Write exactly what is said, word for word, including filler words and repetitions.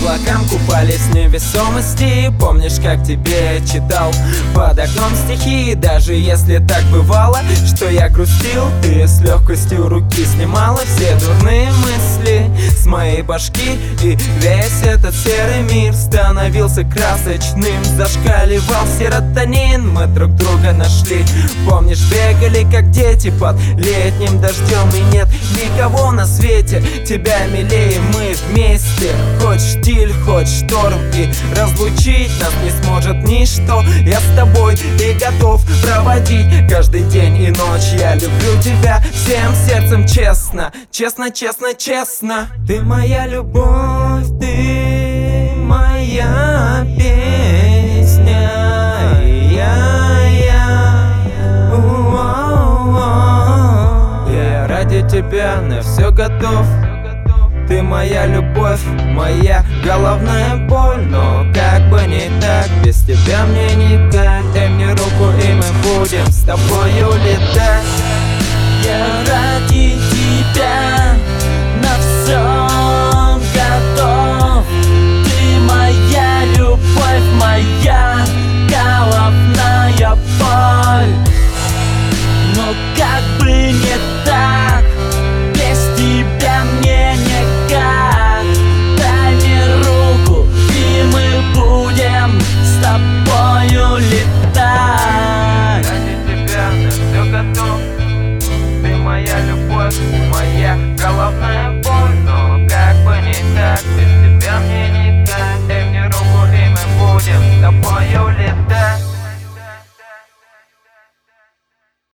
облакам купались в невесомости. Помнишь, как тебе я читал под окном стихи? Даже если так бывало, что я грустил, ты с легкостью руки снимала все дурные мысли с моей башки. И весь этот серый мир становился красочным. Зашкаливал серотонин, мы друг друга нашли. Помнишь, бегали как дети под летним дождем. И нет никого на свете тебя милее, мы вместе. Хоть штиль, хоть шторм, и разлучить нас не сможет ничто. Я с тобой и готов проводить каждый день и ночь. Я люблю тебя всем сердцем, честно, честно, честно, честно. Ты моя любовь, ты моя песня, и я, я, у-о-о. Я ради тебя на все готов. Ты моя любовь, моя головная боль. Но как бы не так, без тебя мне никак. Дай мне руку, и мы будем с тобою летать. Я ради